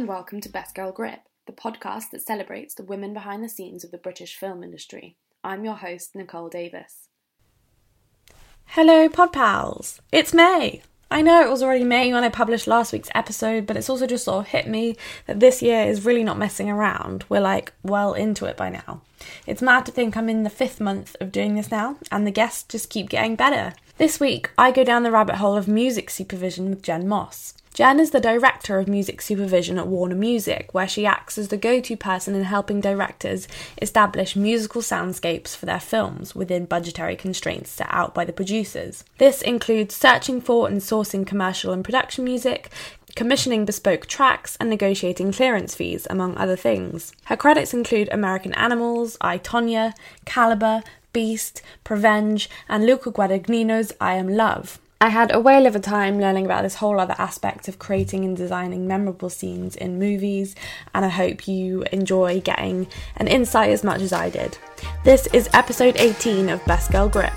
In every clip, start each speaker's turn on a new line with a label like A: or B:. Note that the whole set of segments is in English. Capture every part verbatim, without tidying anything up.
A: and welcome to Best Girl Grip, the podcast that celebrates the women behind the scenes of the British film industry. I'm your host, Nicole Davis.
B: Hello, pod pals. It's May. I know it was already May when I published last week's episode, but it's also just sort of hit me that this year is really not messing around. We're like well into it by now. It's mad to think I'm in the fifth month of doing this now, and the guests just keep getting better. This week, I go down the rabbit hole of music supervision with Jen Moss. Jen is the director of music supervision at Warner Music, where she acts as the go-to person in helping directors establish musical soundscapes for their films within budgetary constraints set out by the producers. This includes searching for and sourcing commercial and production music, commissioning bespoke tracks, and negotiating clearance fees, among other things. Her credits include American Animals, I, Tonya, Caliber, Beast, Prevenge, and Luca Guadagnino's I Am Love. I had a whale of a time learning about this whole other aspect of creating and designing memorable scenes in movies, and I hope you enjoy getting an insight as much as I did. This is episode eighteen of Best Girl Grip.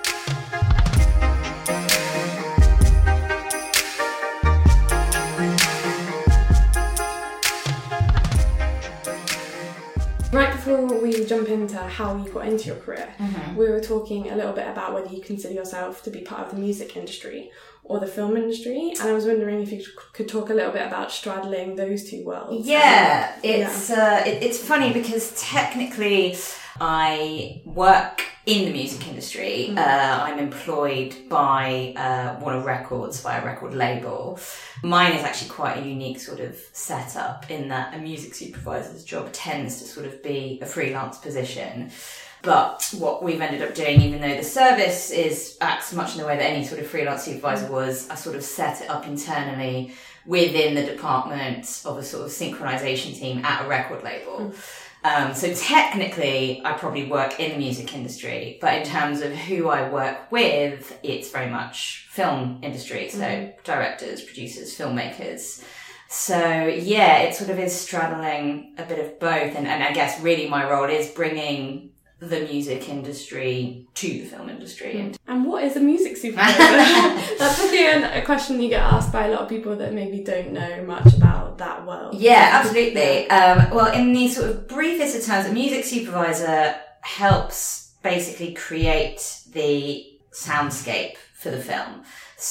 B: Right before we jump into how you got into your career, mm-hmm. we were talking a little bit about whether you consider yourself to be part of the music industry or the film industry, and I was wondering if you could talk a little bit about straddling those two worlds.
C: Yeah, um, it's yeah. Uh, it, it's funny because technically I work in the music industry. Mm-hmm. Uh, I'm employed by uh, Warner Records, by a record label. Mine is actually quite a unique sort of setup in that a music supervisor's job tends to sort of be a freelance position. But what we've ended up doing, even though the service is acts much in the way that any sort of freelance supervisor was, I sort of set it up internally within the department of a sort of synchronization team at a record label. Mm. Um, so technically, I probably work in the music industry, but in terms of who I work with, it's very much film industry. So mm-hmm. directors, producers, filmmakers. So yeah, it sort of is straddling a bit of both. And, and I guess really my role is bringing the music industry to the film industry.
B: And, and what is a music supervisor? That's probably a question you get asked by a lot of people that maybe don't know much about that world.
C: Yeah, absolutely. Um, well, in the sort of briefest of terms, a music supervisor helps basically create the soundscape for the film.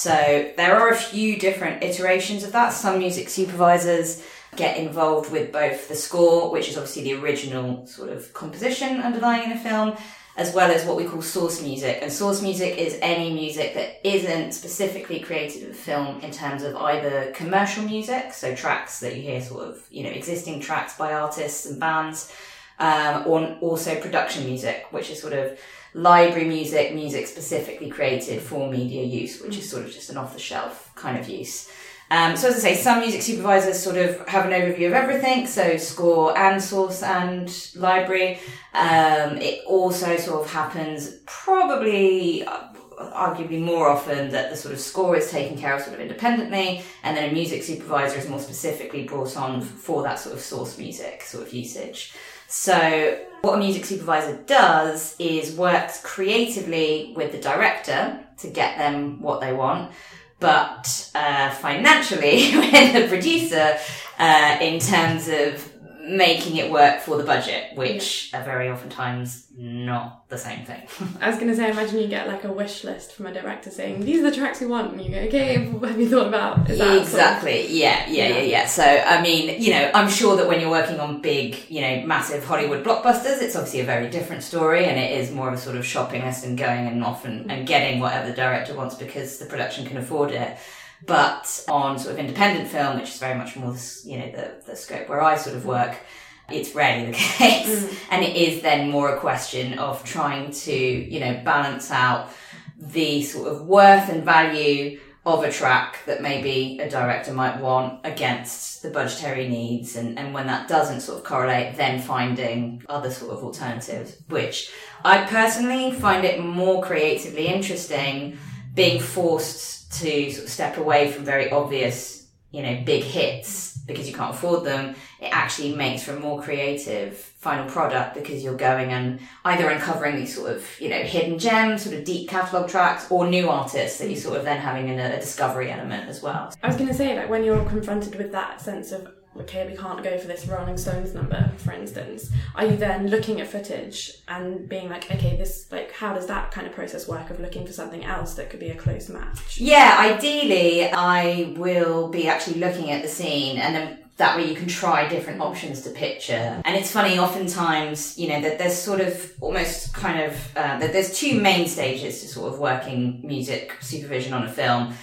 C: So there are a few different iterations of that. Some music supervisors get involved with both the score, which is obviously the original sort of composition underlying in a film, as well as what we call source music. And source music is any music that isn't specifically created for the film in terms of either commercial music, so tracks that you hear sort of, you know, existing tracks by artists and bands, um, or also production music, which is sort of library music, music specifically created for media use, which is sort of just an off-the-shelf kind of use. Um, so as I say, some music supervisors sort of have an overview of everything, so score and source and library. Um, it also sort of happens probably, uh, arguably more often that the sort of score is taken care of sort of independently, and then a music supervisor is more specifically brought on for that sort of source music sort of usage. So what a music supervisor does is works creatively with the director to get them what they want, but uh, financially with the producer uh, in terms of making it work for the budget, which yeah. are very oftentimes not the same thing.
B: I was going to say, imagine you get like a wish list from a director saying, these are the tracks we want, and you go, okay, what have you thought about? Is that
C: exactly, sort of... yeah, yeah, yeah, yeah, yeah. So, I mean, you know, I'm sure that when you're working on big, you know, massive Hollywood blockbusters, it's obviously a very different story, and it is more of a sort of shopping list and going and off and, and getting whatever the director wants because the production can afford it. But on sort of independent film, which is very much more, you know, the, the scope where I sort of work, it's rarely the case. Mm. And it is then more a question of trying to, you know, balance out the sort of worth and value of a track that maybe a director might want against the budgetary needs. And, and when that doesn't sort of correlate, then finding other sort of alternatives, which I personally find it more creatively interesting being forced to sort of step away from very obvious, you know, big hits because you can't afford them. It actually makes for a more creative final product because you're going and either uncovering these sort of, you know, hidden gems, sort of deep catalogue tracks, or new artists that you're sort of then having in a, a discovery element as well.
B: I was going to say, like, when you're confronted with that sense of okay, we can't go for this Rolling Stones number, for instance, are you then looking at footage and being like, okay, this, like, how does that kind of process work of looking for something else that could be a close match?
C: Yeah, ideally, I will be actually looking at the scene, and then that way you can try different options to picture. And it's funny, oftentimes, you know, that there's sort of almost kind of, uh, that there's two main stages to sort of working music supervision on a film.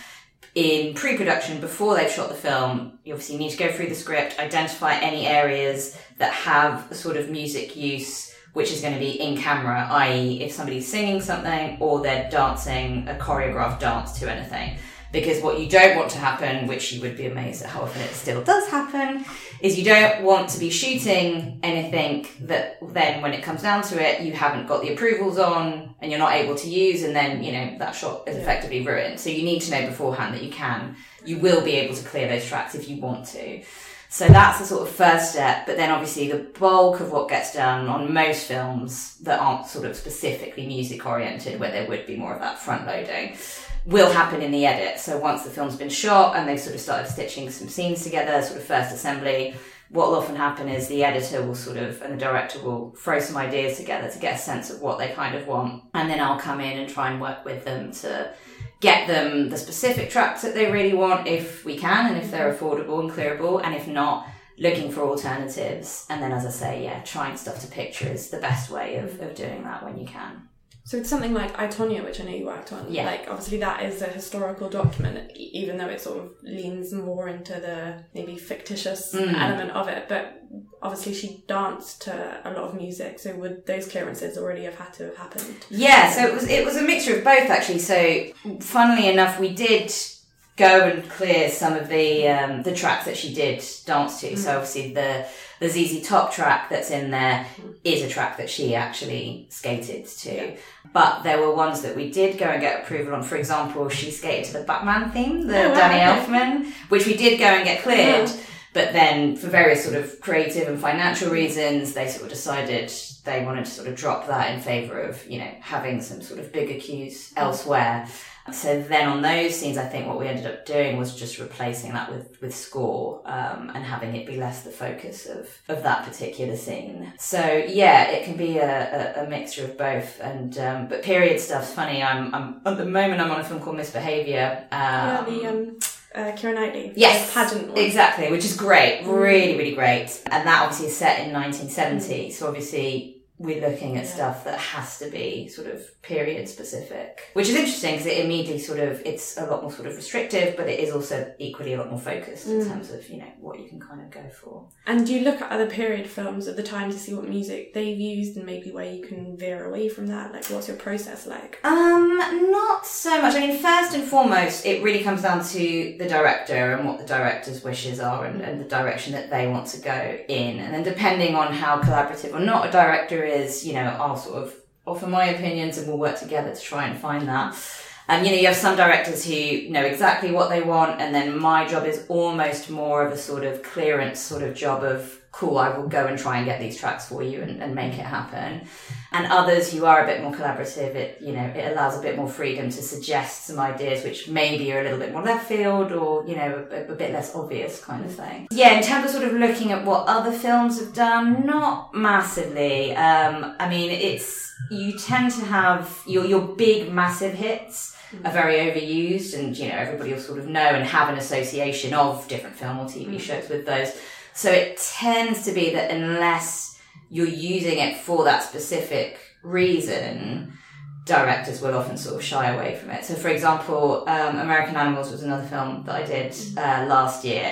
C: In pre-production, before they've shot the film, you obviously need to go through the script, identify any areas that have a sort of music use which is going to be in camera, that is if somebody's singing something or they're dancing a choreographed dance to anything. Because what you don't want to happen, which you would be amazed at how often it still does happen, is you don't want to be shooting anything that then when it comes down to it, you haven't got the approvals on and you're not able to use, and then, you know, that shot is effectively ruined. So you need to know beforehand that you can, you will be able to clear those tracks if you want to. So that's the sort of first step, but then obviously the bulk of what gets done on most films that aren't sort of specifically music oriented, where there would be more of that front loading, will happen in the edit. So once the film's been shot and they've sort of started stitching some scenes together, sort of first assembly, what will often happen is the editor will sort of, and the director will throw some ideas together to get a sense of what they kind of want. And then I'll come in and try and work with them to get them the specific tracks that they really want, if we can, and if they're affordable and clearable, and if not, looking for alternatives. And then, as I say, yeah, trying stuff to picture is the best way of, of doing that when you can.
B: So it's something like I, Tonya, which I know you worked on.
C: Yeah.
B: Like, obviously that is a historical document, even though it sort of leans more into the maybe fictitious
C: Mm.
B: element of it. But obviously she danced to a lot of music, so would those clearances already have had to have happened?
C: Yeah, so it was it was a mixture of both, actually. So funnily enough, we did go and clear some of the um, the tracks that she did dance to. Mm. So obviously the the Z Z Top track that's in there is a track that she actually skated to. Yeah. But there were ones that we did go and get approval on. For example, she skated to the Batman theme, the oh, wow, Danny okay. Elfman, which we did go and get cleared. Oh. But then for various sort of creative and financial reasons, they sort of decided they wanted to sort of drop that in favour of, you know, having some sort of bigger cues elsewhere. So then on those scenes, I think what we ended up doing was just replacing that with, with score, um, and having it be less the focus of, of that particular scene. So yeah, it can be a, a, a mixture of both. And, um, but period stuff's funny. I'm, I'm, at the moment I'm on a film called Misbehaviour. Um,
B: yeah, the, um, uh, Keira Knightley.
C: Yes,
B: pageant one.
C: Exactly, which is great. Really, really great. And that obviously is set in nineteen seventy. So obviously, we're looking at yeah. stuff that has to be sort of period specific, which is interesting because it immediately sort of, it's a lot more sort of restrictive, but it is also equally a lot more focused mm. in terms of, you know, what you can kind of go for.
B: And do you look at other period films at the time to see what music they've used and maybe where you can veer away from that? Like, what's your process like?
C: Um, not so much. I mean, first and foremost, it really comes down to the director and what the director's wishes are and, and the direction that they want to go in. And then depending on how collaborative or not a director is, you know, I'll sort of offer my opinions and we'll work together to try and find that. Um, you know, you have some directors who know exactly what they want, and then my job is almost more of a sort of clearance sort of job of, cool, I will go and try and get these tracks for you and, and make it happen. And others who are a bit more collaborative, it, you know, it allows a bit more freedom to suggest some ideas which maybe are a little bit more left field or, you know, a, a bit less obvious kind of thing. Yeah, in terms of sort of looking at what other films have done, not massively. Um, I mean, it's, you tend to have your, your big massive hits are very overused, and, you know, everybody will sort of know and have an association of different film or T V shows with those. So it tends to be that unless you're using it for that specific reason, directors will often sort of shy away from it. So, for example, um, American Animals was another film that I did uh, last year.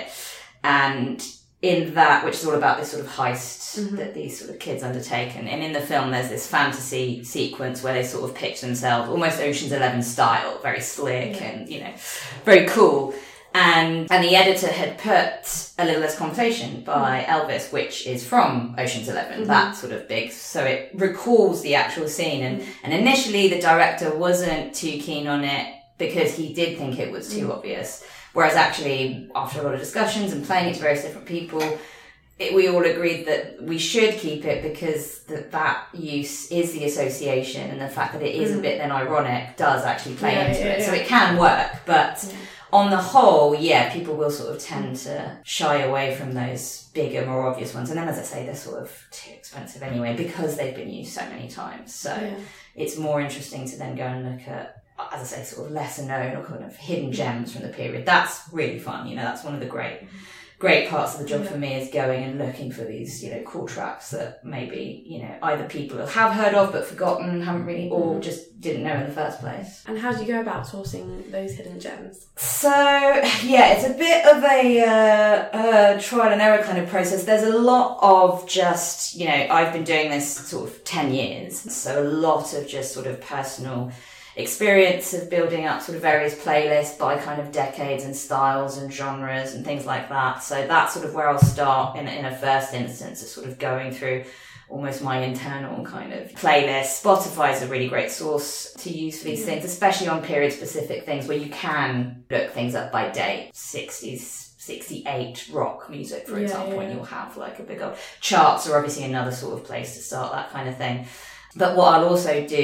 C: And in that, which is all about this sort of heist mm-hmm. that these sort of kids undertake. And, and in the film, there's this fantasy sequence where they sort of pitch themselves, almost Ocean's Eleven style, very slick yeah. and, you know, very cool. And and the editor had put A Little Less Conversation by mm-hmm. Elvis, which is from Ocean's Eleven, mm-hmm. that sort of big. So it recalls the actual scene. And, and initially the director wasn't too keen on it because he did think it was too mm-hmm. obvious. Whereas actually, after a lot of discussions and playing it to various different people, it, we all agreed that we should keep it because that that use is the association, and the fact that it is mm-hmm. a bit then ironic does actually play
B: yeah,
C: into
B: yeah,
C: it.
B: yeah.
C: So it can work, but... Yeah. on the whole, yeah, people will sort of tend to shy away from those bigger, more obvious ones. And then, as I say, they're sort of too expensive anyway because they've been used so many times. So yeah. It's more interesting to then go and look at, as I say, sort of lesser known or kind of hidden gems from the period. That's really fun. You know, that's one of the great... Great parts of the job yeah. for me is going and looking for these, you know, cool tracks that maybe, you know, either people have heard of but forgotten, haven't really, or just didn't know in the first place.
B: And how do you go about sourcing those hidden gems?
C: So, yeah, it's a bit of a uh, uh, trial and error kind of process. There's a lot of just, you know, I've been doing this sort of ten years, so a lot of just sort of personal experience of building up sort of various playlists by kind of decades and styles and genres and things like that. So that's sort of where I'll start in, in a first instance, of sort of going through almost my internal kind of playlist. Spotify is a really great source to use for these things, especially on period specific things where you can look things up by date. sixties, sixty-eight rock music, for
B: yeah,
C: example,
B: yeah.
C: and you'll have like a big old charts are obviously another sort of place to start, that kind of thing. But what I'll also do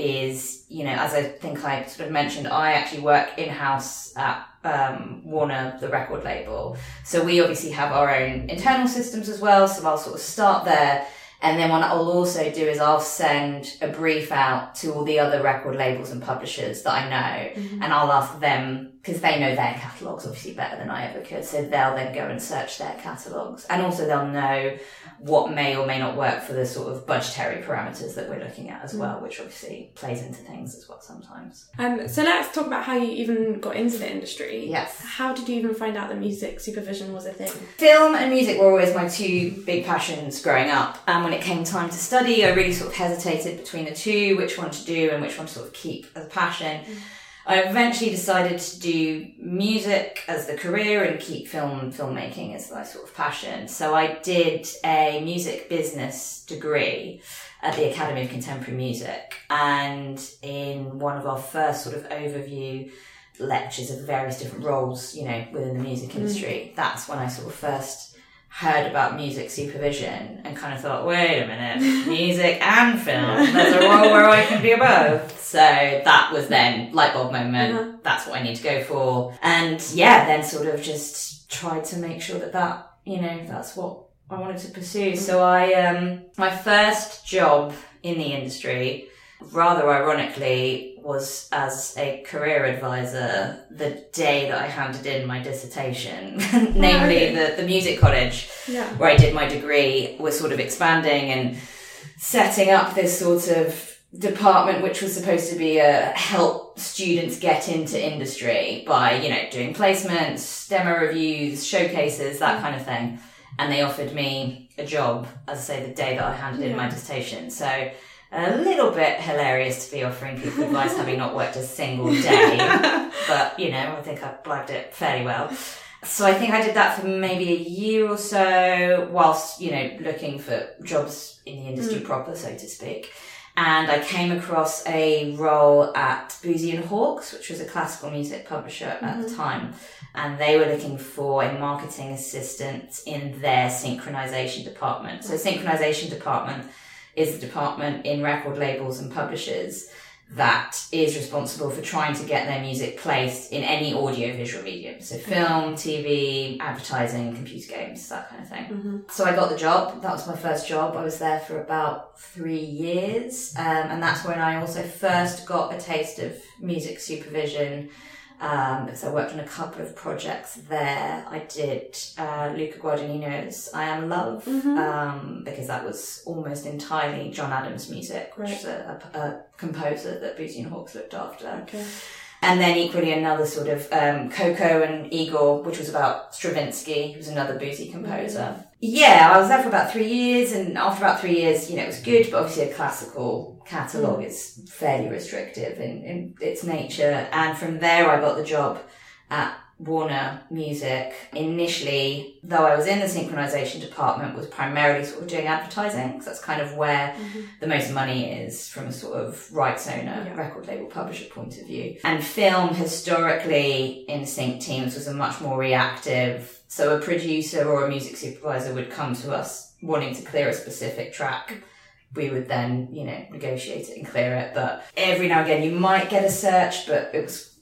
C: is, you know, as I think I sort of mentioned, I actually work in-house at um, Warner, the record label. So we obviously have our own internal systems as well. So I'll sort of start there. And then what I'll also do is I'll send a brief out to all the other record labels and publishers that I know. Mm-hmm. And I'll ask them, because they know their catalogues obviously better than I ever could. So they'll then go and search their catalogues. And also they'll know what may or may not work for the sort of budgetary parameters that we're looking at as well, which obviously plays into things as well sometimes.
B: Um, so let's talk about how you even got into the industry.
C: Yes.
B: How did you even find out that music supervision was a thing?
C: Film and music were always my two big passions growing up. And when it came time to study, I really sort of hesitated between the two, which one to do and which one to sort of keep as a passion. Mm. I eventually decided to do music as the career and keep film filmmaking as my sort of passion. So I did a music business degree at the Academy of Contemporary Music. And in one of our first sort of overview lectures of various different roles, you know, within the music industry, mm. that's when I sort of first heard about music supervision and kind of thought, wait a minute, music and film, there's a role where I can do both. So that was then light bulb moment. Uh-huh. That's what I need to go for. And yeah, then sort of just tried to make sure that that, you know, that's what I wanted to pursue. So I, um, my first job in the industry, rather ironically, was as a career advisor the day that I handed in my dissertation, namely oh, okay. the, the music college yeah. where I did my degree was sort of expanding and setting up this sort of department which was supposed to be a help students get into industry by, you know, doing placements, demo reviews, showcases, that kind of thing. And they offered me a job, as I say, the day that I handed yeah. in my dissertation. So a little bit hilarious to be offering people advice having not worked a single day. But, you know, I think I blagged it fairly well. So I think I did that for maybe a year or so whilst, you know, looking for jobs in the industry mm. proper, so to speak. And I came across a role at Boosey and Hawkes, which was a classical music publisher at mm-hmm. the time. And they were looking for a marketing assistant in their synchronization department. So synchronization department is the department in record labels and publishers that is responsible for trying to get their music placed in any audio-visual medium. So film, T V, advertising, computer games, that kind of thing. Mm-hmm. So I got the job. That was my first job. I was there for about three years. Um, and that's when I also first got a taste of music supervision. Um, because I worked on a couple of projects there. I did uh, Luca Guadagnino's I Am Love, mm-hmm. um, because that was almost entirely John Adams music, which right. is a, a, a composer that Boosey and Hawkes looked after. Okay. And then equally another sort of um, Coco and Igor, which was about Stravinsky, who's another Boosey composer. Mm-hmm. Yeah, I was there for about three years, and after about three years, you know, it was good, but obviously a classical catalogue mm. is fairly restrictive in, in its nature. And from there, I got the job at Warner Music. Initially, though I was in the synchronization department, was primarily sort of doing advertising, because that's kind of where mm-hmm. the most money is from a sort of rights owner, yeah. record label publisher point of view. And film, historically, in sync teams was a much more reactive. So a producer or a music supervisor would come to us wanting to clear a specific track. We would then, you know, negotiate it and clear it. But every now and again, you might get a search, but it was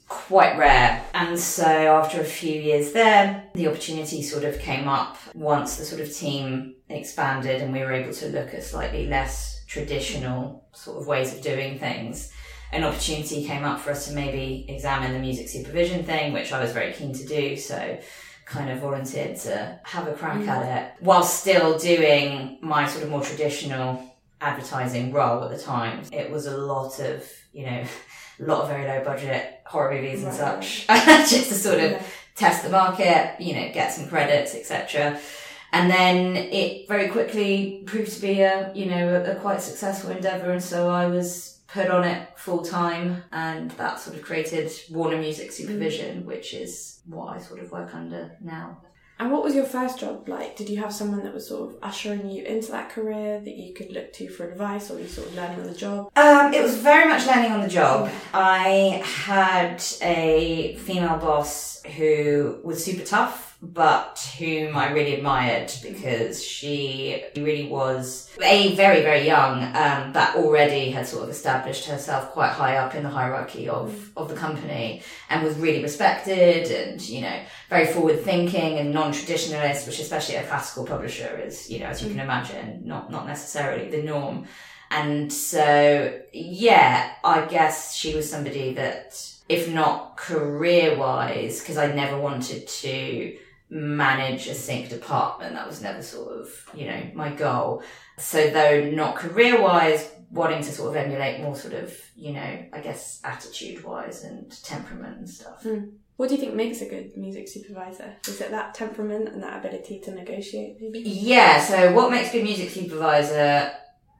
C: quite rare. And so after a few years there, the opportunity sort of came up once the sort of team expanded and we were able to look at slightly less traditional sort of ways of doing things. An opportunity came up for us to maybe examine the music supervision thing, which I was very keen to do. So kind of volunteered to have a crack mm. at it while still doing my sort of more traditional advertising role at the time. It was a lot of, you know, a lot of very low budget horror movies and right. such, just to sort of yeah. test the market, you know, get some credits, et cetera. And then it very quickly proved to be a, you know, a, a quite successful endeavour. And so I was put on it full time, and that sort of created Warner Music Supervision, mm. which is what I sort of work under now.
B: And what was your first job like? Did you have someone that was sort of ushering you into that career that you could look to for advice, or were you sort of learning on the job?
C: Um, it was very much learning on the job. I had a female boss who was super tough, but whom I really admired because she really was, A, very, very young, um, but already had sort of established herself quite high up in the hierarchy of, of the company and was really respected and, you know, very forward thinking and non-traditionalist, which especially a classical publisher is, you know, as you can imagine, not, not necessarily the norm. And so, yeah, I guess she was somebody that, if not career-wise, because I never wanted to manage a sync department. That was never sort of, you know, my goal. So though not career-wise, wanting to sort of emulate more sort of, you know, I guess attitude-wise and temperament and stuff.
B: Mm. What do you think makes a good music supervisor? Is it that temperament and that ability to negotiate, maybe?
C: Yeah, so what makes a good music supervisor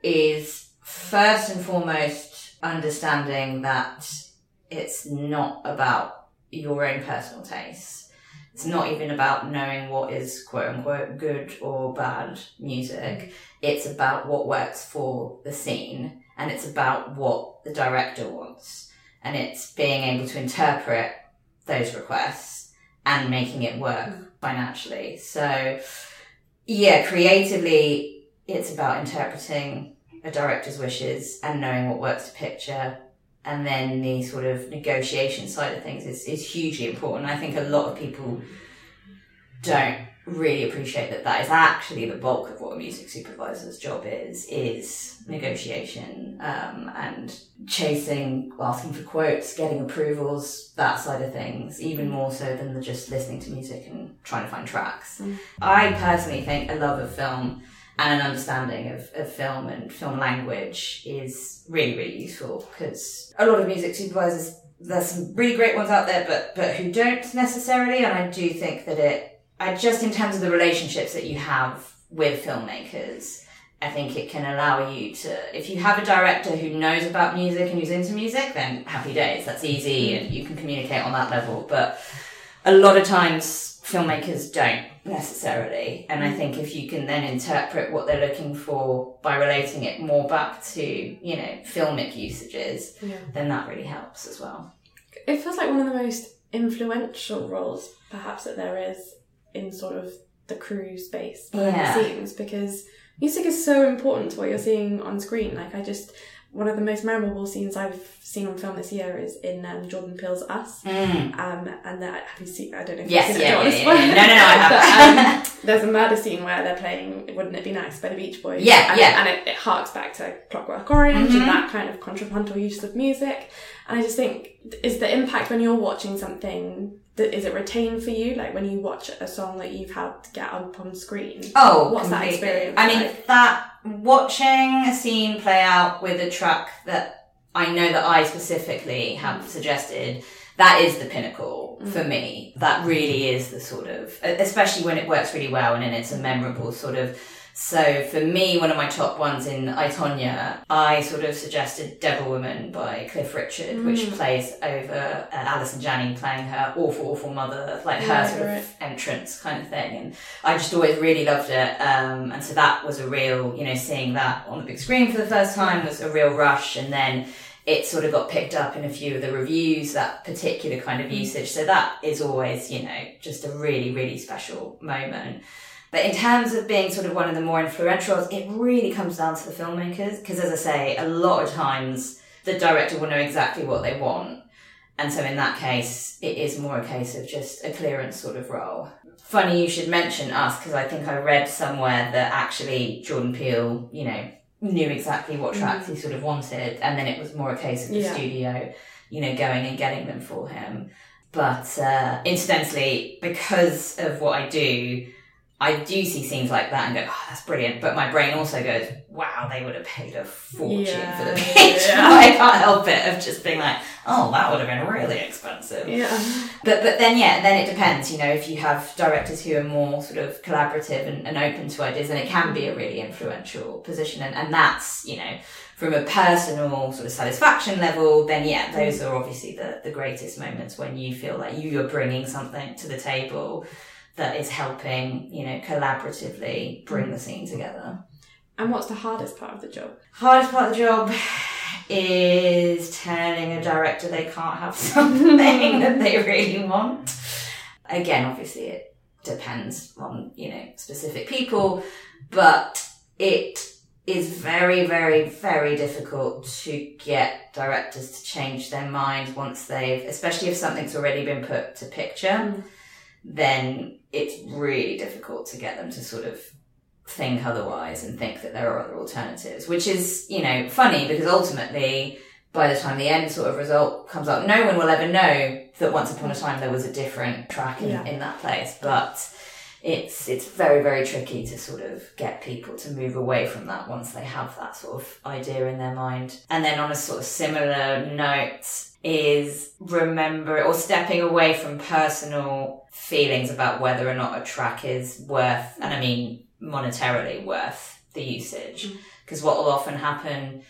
C: is first and foremost understanding that it's not about your own personal taste. It's not even about knowing what is quote unquote good or bad music. It's about what works for the scene, and it's about what the director wants. And it's being able to interpret those requests and making it work mm. financially. So yeah, creatively, it's about interpreting a director's wishes and knowing what works to picture. And then the sort of negotiation side of things is, is hugely important. I think a lot of people don't really appreciate that that is actually the bulk of what a music supervisor's job is, is negotiation, um, and chasing, asking for quotes, getting approvals, that side of things, even more so than the just listening to music and trying to find tracks. Mm. I personally think a love of film and an understanding of, of film and film language is really, really useful, because a lot of music supervisors, there's some really great ones out there, but, but who don't necessarily. And I do think that it, I just in terms of the relationships that you have with filmmakers, I think it can allow you to, if you have a director who knows about music and who's into music, then happy days. That's easy and you can communicate on that level. But a lot of times filmmakers don't necessarily. And I think if you can then interpret what they're looking for by relating it more back to, you know, filmic usages, yeah. then that really helps as well.
B: It feels like one of the most influential roles perhaps that there is in sort of the crew space behind yeah. the scenes, because music is so important to what you're seeing on screen. Like I just, one of the most memorable scenes I've seen on film this year is in um, Jordan Peele's Us. Mm. Um, and that, have you seen, I don't know if
C: yes,
B: you've seen
C: yeah,
B: it.
C: Yeah, yeah, yeah. No, no, no, I haven't.
B: But, um, there's a murder scene where they're playing Wouldn't It Be Nice by the Beach Boys.
C: Yeah,
B: and
C: yeah.
B: It, and it, it harks back to Clockwork Orange
C: mm-hmm.
B: and that kind of contrapuntal use of music. And I just think, is the impact when you're watching something, is it retained for you? Like when you watch a song that you've had to get up on screen?
C: Oh,
B: what's completely. That experience
C: I mean,
B: like?
C: that, watching a scene play out with a track that I know that I specifically have suggested, that is the pinnacle mm. for me. That really is the sort of, especially when it works really well and then it's a memorable sort of. So for me, one of my top ones in I, Tonya, I sort of suggested Devil Woman by Cliff Richard, mm. which plays over uh, Alison Janney playing her awful, awful mother, like
B: yeah,
C: her sort right. of entrance kind of thing. And I just always really loved it. Um, and so that was a real, you know, seeing that on the big screen for the first time was a real rush. And then it sort of got picked up in a few of the reviews, that particular kind of usage. So that is always, you know, just a really, really special moment. But in terms of being sort of one of the more influential, it really comes down to the filmmakers. Because as I say, a lot of times the director will know exactly what they want. And so in that case, it is more a case of just a clearance sort of role. Funny you should mention us, because I think I read somewhere that actually Jordan Peele, you know, knew exactly what tracks mm. he sort of wanted, and then it was more a case of the yeah. studio, you know, going and getting them for him. But uh, incidentally, because of what I do, I do see scenes like that and go, oh, that's brilliant. But my brain also goes, wow, they would have paid a fortune yeah, for the picture. Yeah. I can't help it of just being like, oh, that would have been really expensive.
B: Yeah.
C: But but then, yeah, then it depends. You know, if you have directors who are more sort of collaborative and, and open to ideas, then it can be a really influential position. And, and that's, you know, from a personal sort of satisfaction level, then, yeah, those are obviously the, the greatest moments when you feel like you are bringing something to the table that is helping, you know, collaboratively bring the scene together.
B: And what's the hardest part of the job?
C: Hardest part of the job is telling a director they can't have something that they really want. Again, obviously it depends on, you know, specific people, but it is very, very, very difficult to get directors to change their mind once they've, especially if something's already been put to picture, mm. then it's really difficult to get them to sort of think otherwise and think that there are other alternatives, which is, you know, funny because ultimately by the time the end sort of result comes up, no one will ever know that once upon a time there was a different track in, yeah. in that place. But it's it's very, very tricky to sort of get people to move away from that once they have that sort of idea in their mind. And then on a sort of similar note is remember or stepping away from personal feelings about whether or not a track is worth, and I mean monetarily worth the usage. Because mm. what will often happen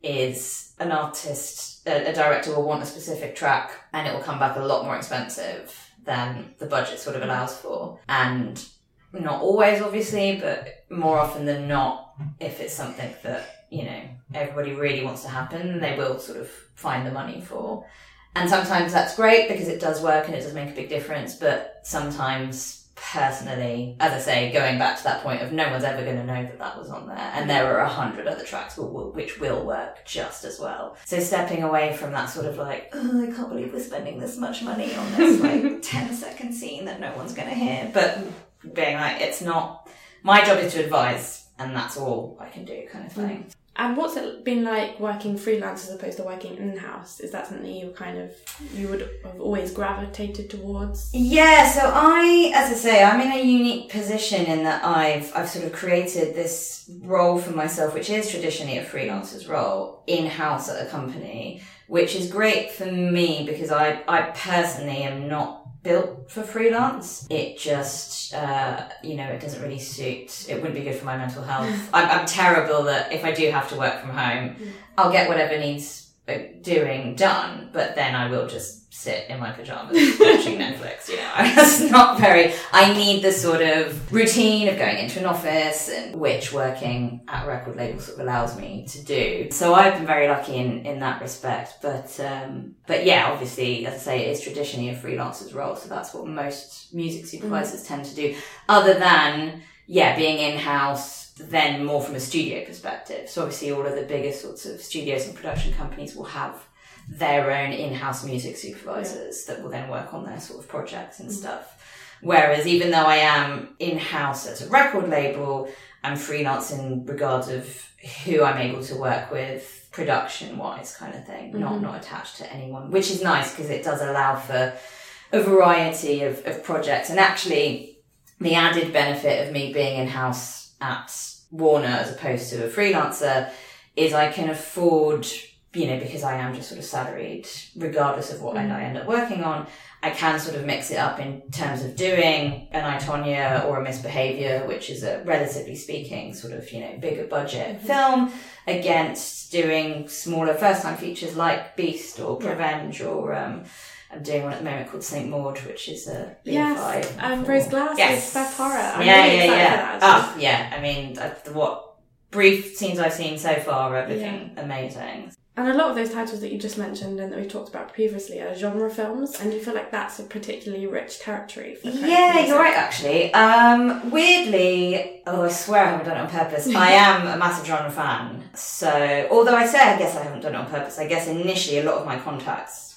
C: is an artist, a, a director will want a specific track and it will come back a lot more expensive than the budget sort of allows for. And not always, obviously, but more often than not, if it's something that, you know, everybody really wants to happen, they will sort of find the money for. And sometimes that's great because it does work and it does make a big difference, but sometimes personally, as I say, going back to that point of no one's ever going to know that that was on there, and there are a hundred other tracks will, will, which will work just as well. So stepping away from that sort of like, oh, I can't believe we're spending this much money on this like ten second scene that no one's going to hear, but being like, it's not, my job is to advise and that's all I can do kind of thing.
B: Mm. And what's it been like working freelance as opposed to working in-house? Is that something you kind of, you would have always gravitated towards?
C: Yeah, so I, as I say, I'm in a unique position in that I've, I've sort of created this role for myself, which is traditionally a freelancer's role, in-house at a company, which is great for me because I, I personally am not built for freelance. It just, uh, you know, it doesn't really suit, it wouldn't be good for my mental health. I'm, I'm terrible that if I do have to work from home, I'll get whatever needs doing done, but then I will just sit in my pajamas watching Netflix, you know. That's not very, I need the sort of routine of going into an office, and which working at a record label sort of allows me to do. So I've been very lucky in, in that respect. But, um, but yeah, obviously, as I say, it is traditionally a freelancer's role. So that's what most music supervisors mm. tend to do. Other than, yeah, being in-house, then more from a studio perspective. So obviously all of the biggest sorts of studios and production companies will have their own in-house music supervisors yeah. that will then work on their sort of projects and mm. stuff. Whereas even though I am in-house at a record label, I'm freelance in regards of who I'm able to work with production-wise kind of thing, mm-hmm. not not attached to anyone, which is nice because it does allow for a variety of, of projects. And actually the added benefit of me being in-house at Warner as opposed to a freelancer is I can afford, you know, because I am just sort of salaried, regardless of what mm. I end up working on, I can sort of mix it up in terms of doing an I, Tonya or a Misbehaviour, which is a relatively speaking sort of, you know, bigger budget mm-hmm. film, against doing smaller first-time features like Beast or Prevenge yeah. or, um, I'm doing one at the moment called Saint Maud, which is a B five.
B: Yes, um, Rose Glass
C: yes.
B: is Beth Horror. I'm
C: yeah,
B: really
C: yeah, yeah.
B: Oh,
C: yeah. I mean, what brief scenes I've seen so far are looking yeah. amazing.
B: And a lot of those titles that you just mentioned and that we talked about previously are genre films, and do you feel like that's a particularly rich territory for
C: Yeah, you're right, actually. Um, weirdly, although I swear I haven't done it on purpose, I am a massive genre fan. So, although I say I guess I haven't done it on purpose, I guess initially a lot of my contacts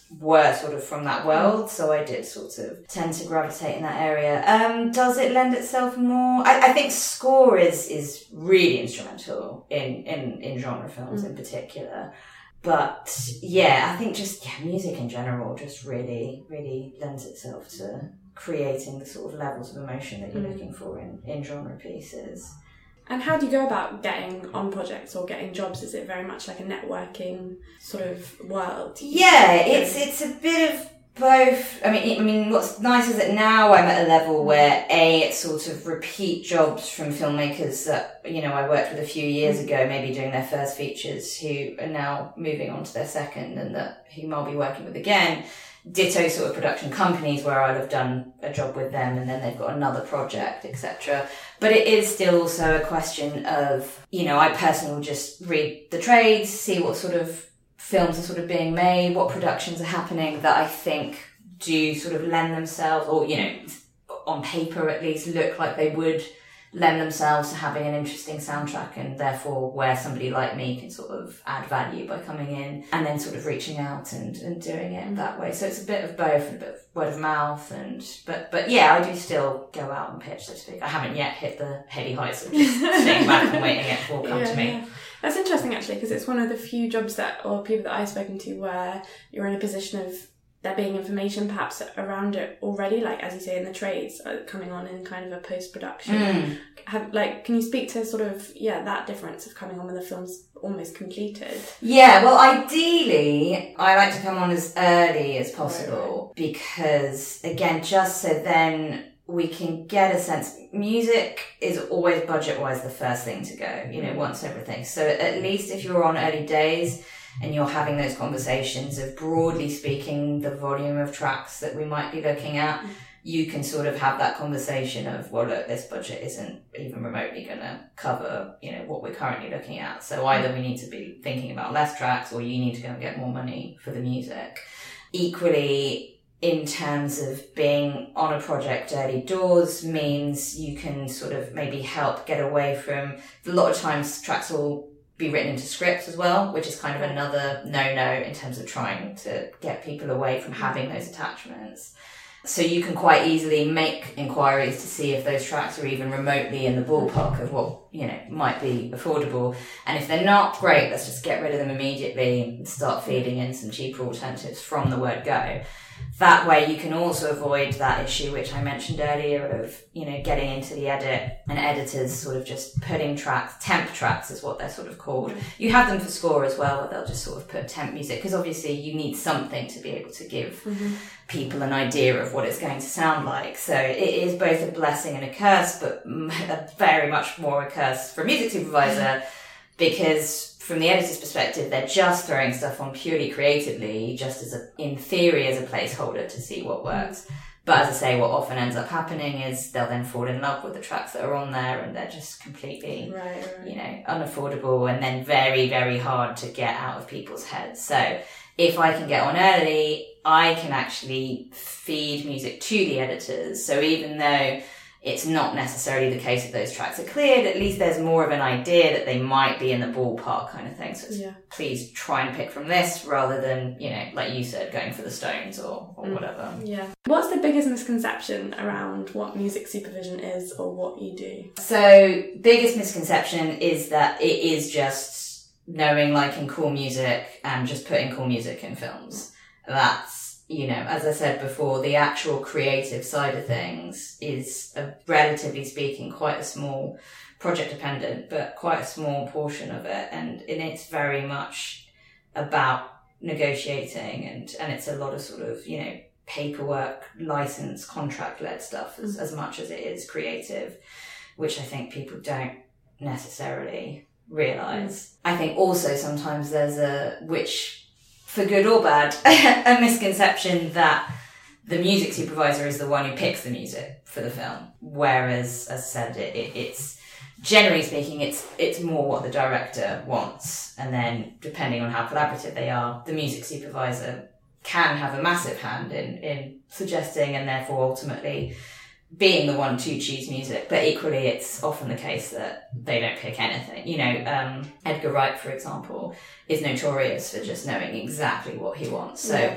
C: were sort of from that world, so I did sort of tend to gravitate in that area. Um, does it lend itself more? I, I think score is is really instrumental in, in, in genre films mm. in particular. But yeah, I think just yeah, music in general just really, really lends itself to creating the sort of levels of emotion that you're mm. looking for in, in genre pieces.
B: And how do you go about getting on projects or getting jobs? Is it very much like a networking sort of world?
C: Yeah, it's it's a bit of both. I mean, I mean, what's nice is that now I'm at a level where A, it's sort of repeat jobs from filmmakers that, you know, I worked with a few years ago, maybe doing their first features, who are now moving on to their second, and that whom I'll be working with again. Ditto sort of production companies where I'll have done a job with them and then they've got another project, et cetera. But it is still also a question of, you know, I personally will just read the trades, see what sort of films are sort of being made, what productions are happening that I think do sort of lend themselves, or, you know, on paper at least, look like they would lend themselves to having an interesting soundtrack, and therefore where somebody like me can sort of add value by coming in and then sort of reaching out and, and doing it that way. So it's a bit of both, and a bit of word of mouth, and but but yeah, I do still go out and pitch, so to speak. I haven't yet hit the heady heights of just sitting back and waiting it to all come
B: yeah,
C: to me.
B: Yeah. That's interesting actually, because it's one of the few jobs that, or people that I've spoken to, where you're in a position of there being information perhaps around it already, like as you say in the trades, uh, coming on in kind of a post-production.
C: Mm.
B: Have, like, can you speak to sort of, yeah, that difference of coming on when the film's almost completed?
C: Yeah, well, ideally, I like to come on as early as possible, right, right. because, again, just so then we can get a sense. Music is always budget-wise the first thing to go, you know, once everything. So at least if you're on early days and you're having those conversations of, broadly speaking, the volume of tracks that we might be looking at, you can sort of have that conversation of, well, look, this budget isn't even remotely going to cover, you know, what we're currently looking at. So either we need to be thinking about less tracks, or you need to go and get more money for the music. Equally, in terms of being on a project early doors, means you can sort of maybe help get away from, a lot of times tracks will be written into scripts as well, which is kind of another no-no in terms of trying to get people away from having those attachments. So you can quite easily make inquiries to see if those tracks are even remotely in the ballpark of what, you know, might be affordable. And if they're not, great, let's just get rid of them immediately and start feeding in some cheaper alternatives from the word go. That way you can also avoid that issue, which I mentioned earlier, of, you know, getting into the edit and editors sort of just putting tracks, temp tracks is what they're sort of called. You have them for score as well, where they'll just sort of put temp music, because obviously you need something to be able to give mm-hmm. people an idea of what it's going to sound like. So it is both a blessing and a curse, but very much more a curse for a music supervisor, because from the editor's perspective, they're just throwing stuff on purely creatively, just as a, in theory, as a placeholder to see what works. But as I say, what often ends up happening is they'll then fall in love with the tracks that are on there, and they're just completely,
B: right, right.
C: you know, unaffordable, and then very, very hard to get out of people's heads. So if I can get on early, I can actually feed music to the editors. So even though it's not necessarily the case that those tracks are cleared, at least there's more of an idea that they might be in the ballpark kind of thing. So it's,
B: yeah.
C: please try and pick from this rather than, you know, like you said, going for the Stones or, or mm. whatever.
B: Yeah. What's the biggest misconception around what music supervision is or what you do?
C: So, biggest misconception is that it is just knowing, liking cool music and just putting cool music in films. That's, you know, as I said before, the actual creative side of things is, a, relatively speaking, quite a small, project dependent, but quite a small portion of it. And, and it's very much about negotiating, and, and it's a lot of sort of, you know, paperwork, license, contract-led stuff as, as much as it is creative, which I think people don't necessarily realise. I think also sometimes there's a, which, for good or bad, a misconception that the music supervisor is the one who picks the music for the film. Whereas, as I said, it, it, it's, generally speaking, it's it's more what the director wants. And then, depending on how collaborative they are, the music supervisor can have a massive hand in, in suggesting and therefore ultimately being the one to choose music. But equally, it's often the case that they don't pick anything. You know, um, Edgar Wright, for example, is notorious for just knowing exactly what he wants. So yeah.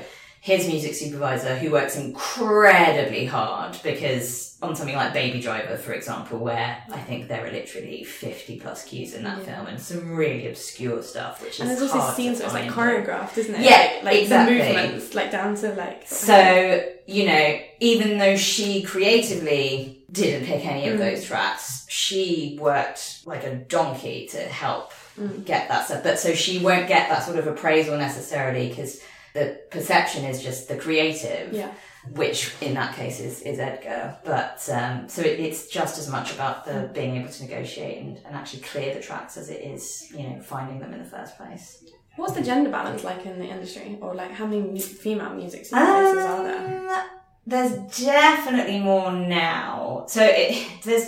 C: his music supervisor, who works incredibly hard, because on something like Baby Driver, for example, where I think there are literally fifty plus cues in that yeah. film, and some really obscure stuff, which
B: and
C: is
B: there's
C: hard
B: also scenes
C: to
B: that's like
C: find.
B: choreographed, isn't it?
C: Yeah,
B: like, like
C: exactly.
B: the movements, like down to like.
C: So, you know, even though she creatively didn't pick any of mm. those tracks, she worked like a donkey to help mm. get that stuff. But so she won't get that sort of appraisal necessarily, because the perception is just the creative,
B: yeah.
C: which in that case is, is Edgar. But um, so it, it's just as much about the being able to negotiate and, and actually clear the tracks as it is, you know, finding them in the first place.
B: What's the gender balance like in the industry? Or like how many mu- female music supervisors um, are there?
C: There's definitely more now. So it, there's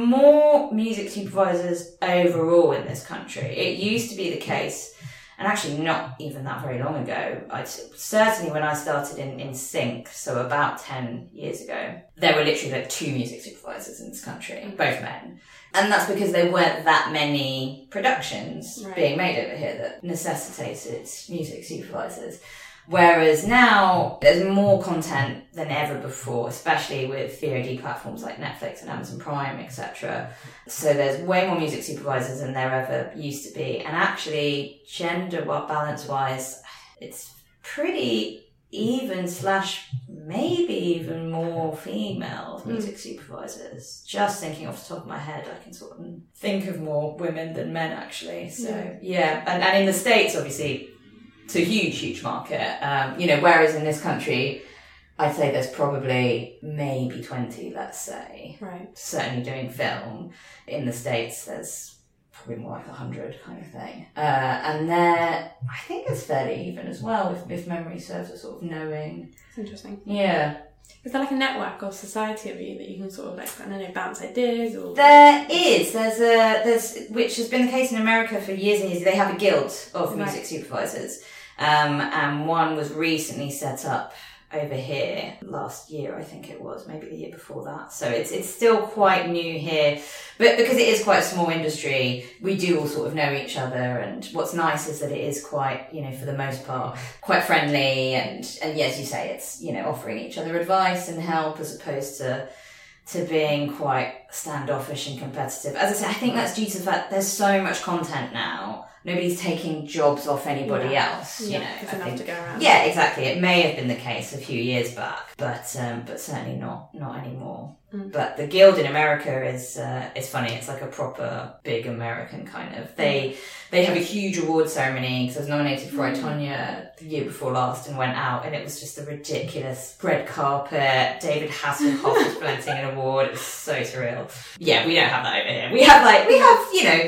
C: more music supervisors overall in this country. It used to be the case, and actually not even that very long ago, I'd, certainly when I started in, in Sync, so about ten years ago, there were literally like two music supervisors in this country, both men. And that's because there weren't that many productions right. being made over here that necessitated music supervisors. Whereas now there's more content than ever before, especially with V O D platforms like Netflix and Amazon Prime, et cetera. So there's way more music supervisors than there ever used to be. And actually, gender balance wise, it's pretty even slash maybe even more female music mm. supervisors. Just thinking off the top of my head, I can sort of think of more women than men actually. So yeah, yeah. And, and in the States, obviously, it's a huge, huge market. Um, you know, whereas in this country, I'd say there's probably maybe twenty, let's say.
B: Right.
C: Certainly doing film. In the States, there's probably more like a hundred kind of thing. Uh, and there, I think it's fairly even as well, if, if memory serves, a sort of knowing.
B: It's interesting.
C: Yeah.
B: Is there like a network or society of you that you can sort of like, I don't know, bounce ideas or?
C: There is. There's a, there's, which has been the case in America for years and years. They have a guild of music right. supervisors. Um, and one was recently set up over here last year, I think it was, maybe the year before that. So it's it's still quite new here, but because it is quite a small industry, we do all sort of know each other. And what's nice is that it is quite, you know, for the most part, quite friendly. And and yeah, as you say, it's, you know, offering each other advice and help as opposed to to being quite standoffish and competitive. As I say, I think that's due to the fact there's so much content now. Nobody's taking jobs off anybody
B: yeah.
C: else,
B: yeah,
C: you know.
B: There's enough
C: think,
B: to go around.
C: Yeah, exactly. It may have been the case a few years back, but um, but certainly not not anymore. Mm. But the Guild in America is uh, is funny. It's like a proper big American kind of. They they have a huge award ceremony because I was nominated for I, Tonya the year before last and went out, and it was just a ridiculous red carpet. David Hasselhoff was presenting an award. It was so surreal. Yeah, we don't have that over here. We have like we have you know.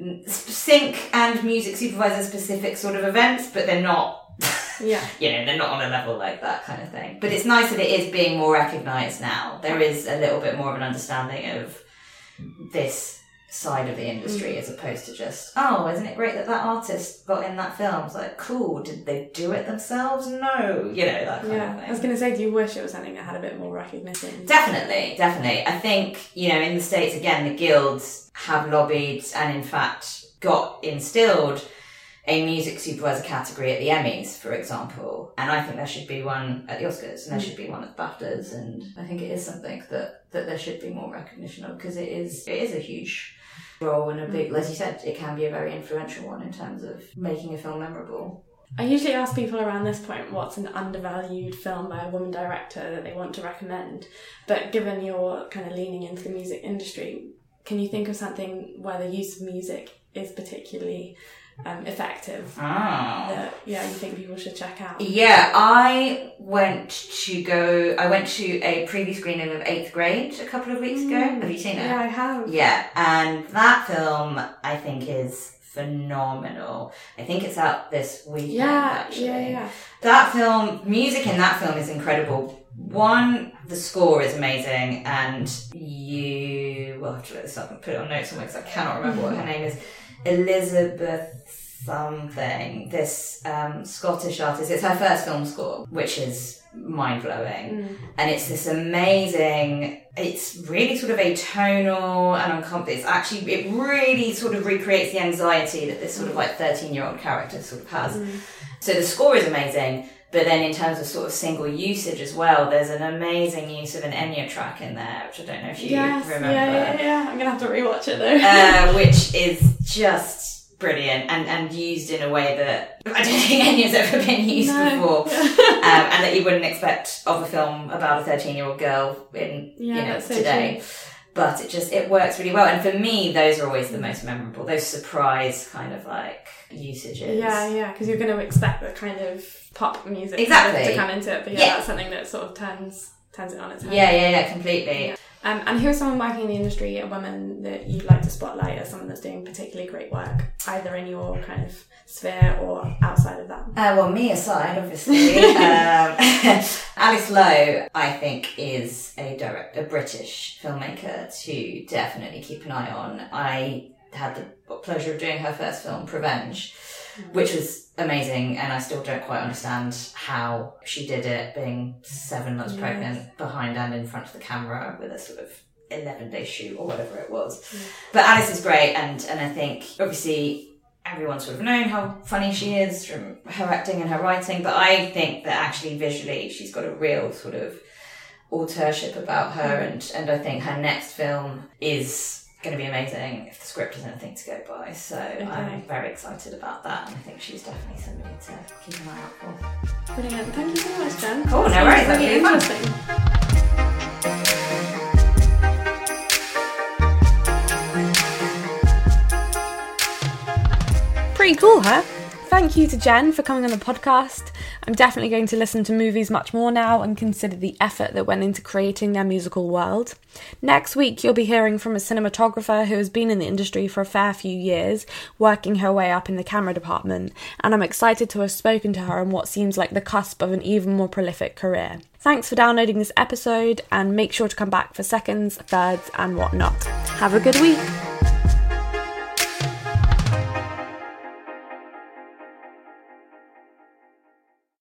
C: sync and music supervisor specific sort of events, but they're not
B: yeah
C: you know they're not on a level like that kind of thing. But it's nice that it is being more recognised now. There is a little bit more of an understanding of this side of the industry mm. as opposed to just, oh, isn't it great that that artist got in that film? It's like, cool, did they do it themselves? No, you know, that kind
B: yeah.
C: of thing.
B: I was going to say, do you wish it was something that had a bit more recognition?
C: Definitely, definitely. I think, you know, in the States, again, the guilds have lobbied and in fact got instilled a music supervisor category at the Emmys, for example. And I think there should be one at the Oscars and there should be one at the BAFTAs. And I think it is something that, that there should be more recognition of because it is, it is a huge role and a big, as you said, it can be a very influential one in terms of making a film memorable.
B: I usually ask people around this point what's an undervalued film by a woman director that they want to recommend. But given you're kind of leaning into the music industry, can you think of something where the use of music is particularly um, effective
C: ah.
B: that yeah you think people should check out?
C: Yeah, I went to go I went to a preview screening of Eighth Grade a couple of weeks
B: mm.
C: ago. Have you seen it?
B: Yeah, I have.
C: Yeah, and that film I think is phenomenal. I think it's out this weekend.
B: Yeah,
C: actually.
B: yeah, yeah.
C: That film, music in that film is incredible. One, the score is amazing, and you will have to look this up and put it on notes somewhere because I cannot remember what her name is. Elizabeth something. This um, Scottish artist. It's her first film score, which is mind-blowing. Mm. And it's this amazing, it's really sort of atonal and uncomfortable. It's actually, it really sort of recreates the anxiety that this sort of like thirteen-year-old character sort of has. Mm. So the score is amazing, but then in terms of sort of single usage as well, there's an amazing use of an Enya track in there, which I don't know if you
B: yes,
C: remember.
B: Yeah, yeah, yeah. I'm going to have to rewatch it though.
C: uh, which is just brilliant and, and used in a way that I don't think Enya's ever been used
B: no.
C: before. um, and that you wouldn't expect of a film about a thirteen-year-old girl in
B: yeah,
C: you know
B: so
C: today.
B: True.
C: But it just, it works really well. And for me, those are always the most memorable. Those surprise kind of like usages.
B: Yeah, yeah, because you're going to expect the kind of pop music
C: exactly.
B: to come into it. But yeah, yeah, that's something that sort of turns turns it on its head.
C: Yeah, yeah, yeah, completely.
B: Yeah. Um, and who is someone working in the industry, a woman that you'd like to spotlight as someone that's doing particularly great work, either in your kind of sphere or outside of that?
C: Uh, well, me aside, obviously. um, Alice Lowe, I think, is a direct, a British filmmaker to definitely keep an eye on. I had the pleasure of doing her first film, Prevenge, which was amazing, and I still don't quite understand how she did it, being seven months yes. pregnant, behind and in front of the camera with a sort of eleven day shoot or whatever it was. Mm. But Alice is great, and, and I think obviously everyone's sort of known how funny she is from her acting and her writing, but I think that actually visually she's got a real sort of auteurship about her, mm. and, and I think her next film is going to be amazing if the script is anything to go by. So okay. I'm very excited about that, and I think she's definitely somebody to keep an eye out for.
B: Brilliant. Thank you so much, Jen.
C: Oh, no worries. That's really interesting.
B: Pretty cool, huh? Thank you to Jen for coming on the podcast. I'm definitely going to listen to movies much more now and consider the effort that went into creating their musical world. Next week, you'll be hearing from a cinematographer who has been in the industry for a fair few years, working her way up in the camera department, and I'm excited to have spoken to her on what seems like the cusp of an even more prolific career. Thanks for downloading this episode, and make sure to come back for seconds, thirds, and whatnot. Have a good week.